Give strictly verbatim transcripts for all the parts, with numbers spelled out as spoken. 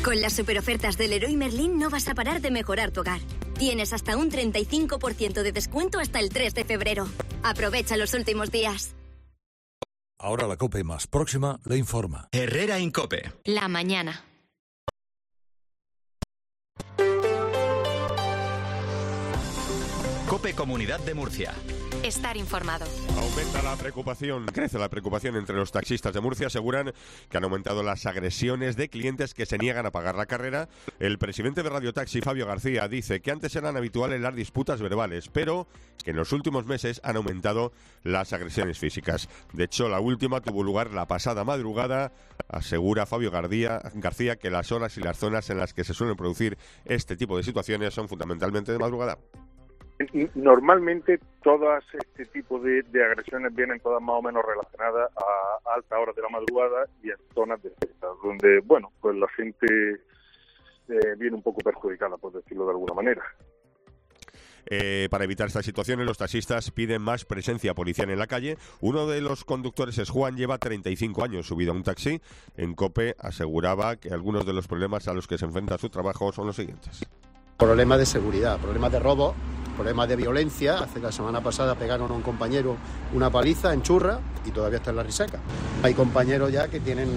Con las superofertas del Leroy Merlin no vas a parar de mejorar tu hogar. Tienes hasta un treinta y cinco por ciento de descuento hasta el tres de febrero. Aprovecha los últimos días. Ahora la COPE más próxima le informa. Herrera Incope. La mañana. COPE Comunidad de Murcia. Estar informado. Aumenta la preocupación, crece la preocupación entre los taxistas de Murcia. Aseguran que han aumentado las agresiones de clientes que se niegan a pagar la carrera. El presidente de Radio Taxi, Fabio García, dice que antes eran habituales las disputas verbales, pero que en los últimos meses han aumentado las agresiones físicas. De hecho, la última tuvo lugar la pasada madrugada. Asegura Fabio García, García que las horas y las zonas en las que se suelen producir este tipo de situaciones son fundamentalmente de madrugada. Normalmente todas este tipo de, de agresiones vienen todas más o menos relacionadas a altas horas de la madrugada y en zonas de fiestas, donde, bueno, pues la gente eh, viene un poco perjudicada, por decirlo de alguna manera. Eh, para evitar estas situaciones, los taxistas piden más presencia policial en la calle. Uno de los conductores es Juan, lleva treinta y cinco años subido a un taxi. En COPE aseguraba que algunos de los problemas a los que se enfrenta su trabajo son los siguientes. Problemas de seguridad, problemas de robo, problemas de violencia. Hace la semana pasada pegaron a un compañero una paliza en Churra y todavía está en la risaca. Hay compañeros ya que tienen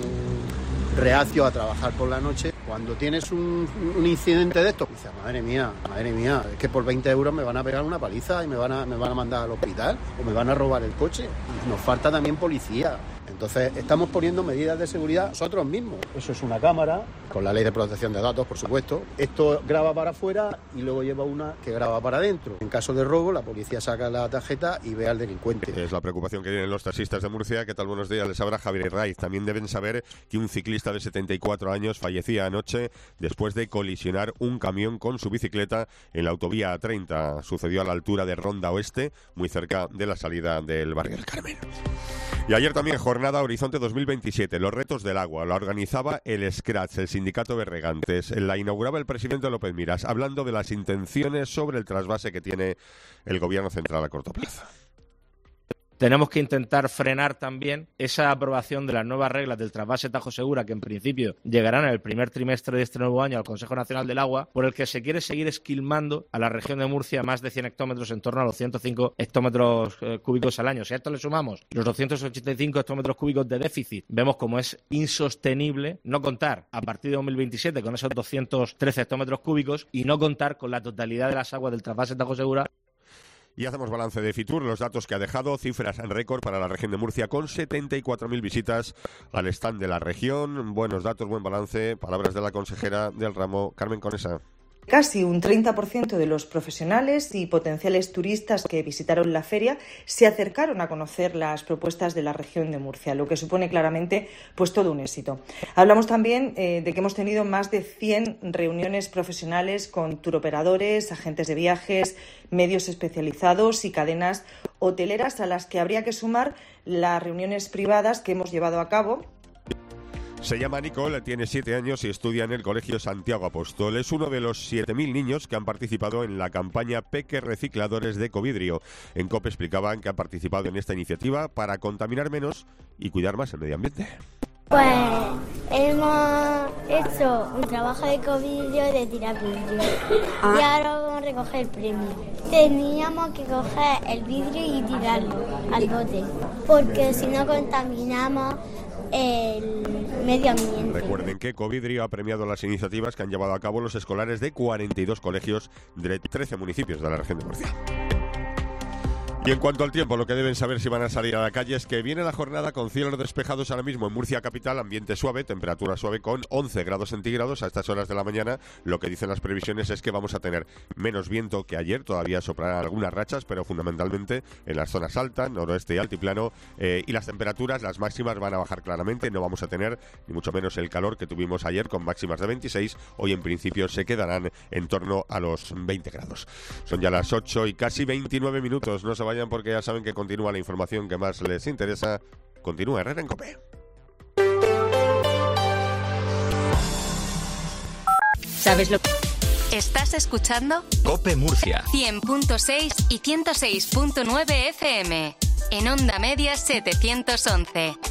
reacio a trabajar por la noche. Cuando tienes un, un incidente de esto, dices, madre mía, madre mía, es que por veinte euros me van a pegar una paliza y me van a, me van a mandar al hospital o me van a robar el coche. Nos falta también policía. Entonces, estamos poniendo medidas de seguridad nosotros mismos. Eso es una cámara, con la ley de protección de datos, por supuesto. Esto graba para afuera y luego lleva una que graba para adentro. En caso de robo, la policía saca la tarjeta y ve al delincuente. Es la preocupación que tienen los taxistas de Murcia. ¿Qué tal? Buenos días. Les habla Javier Raiz. También deben saber que un ciclista de setenta y cuatro años fallecía anoche después de colisionar un camión con su bicicleta en la autovía A treinta. Sucedió a la altura de Ronda Oeste, muy cerca de la salida del barrio del Carmen. Y ayer también jornada Horizonte dos mil veintisiete, los retos del agua. La organizaba el Scratch, el sindicato de regantes. La inauguraba el presidente López Miras, hablando de las intenciones sobre el trasvase que tiene el gobierno central a corto plazo. Tenemos que intentar frenar también esa aprobación de las nuevas reglas del trasvase Tajo Segura, que en principio llegarán en el primer trimestre de este nuevo año al Consejo Nacional del Agua, por el que se quiere seguir esquilmando a la región de Murcia más de cien hectómetros, en torno a los ciento cinco hectómetros eh, cúbicos al año. Si a esto le sumamos los doscientos ochenta y cinco hectómetros cúbicos de déficit, vemos como es insostenible no contar a partir de dos mil veintisiete con esos doscientos trece hectómetros cúbicos y no contar con la totalidad de las aguas del trasvase Tajo Segura. Y hacemos balance de Fitur, los datos que ha dejado, cifras en récord para la región de Murcia con setenta y cuatro mil visitas al stand de la región. Buenos datos, buen balance. Palabras de la consejera del ramo, Carmen Conesa. Casi un treinta por ciento de los profesionales y potenciales turistas que visitaron la feria se acercaron a conocer las propuestas de la región de Murcia, lo que supone claramente pues todo un éxito. Hablamos también eh, de que hemos tenido más de cien reuniones profesionales con turoperadores, agentes de viajes, medios especializados y cadenas hoteleras, a las que habría que sumar las reuniones privadas que hemos llevado a cabo. Se llama Nicole, tiene siete años y estudia en el Colegio Santiago Apóstol. Es uno de los siete mil niños que han participado en la campaña Peque Recicladores de Covidrio. En COPE explicaban que han participado en esta iniciativa para contaminar menos y cuidar más el medio ambiente. Pues hemos hecho un trabajo de covidrio y de tirar vidrio. Ah. Y ahora vamos a recoger el premio. Teníamos que coger el vidrio y tirarlo al bote, porque si no contaminamos el medio ambiente. Recuerden que Covidrio ha premiado las iniciativas que han llevado a cabo los escolares de cuarenta y dos colegios de trece municipios de la región de Murcia. Y en cuanto al tiempo, lo que deben saber si van a salir a la calle es que viene la jornada con cielos despejados ahora mismo en Murcia capital, ambiente suave, temperatura suave con once grados centígrados a estas horas de la mañana. Lo que dicen las previsiones es que vamos a tener menos viento que ayer, todavía soplarán algunas rachas, pero fundamentalmente en las zonas altas, noroeste y altiplano, eh, y las temperaturas, las máximas van a bajar claramente, no vamos a tener ni mucho menos el calor que tuvimos ayer con máximas de veintiséis, hoy en principio se quedarán en torno a los veinte grados. Son ya las ocho y casi veintinueve minutos, no se vayan porque ya saben que continúa la información que más les interesa. Continúa Herrera en COPE. ¿Sabes lo que...? ¿Estás escuchando? COPE Murcia. cien punto seis y ciento seis punto nueve F M. En onda media setecientos once.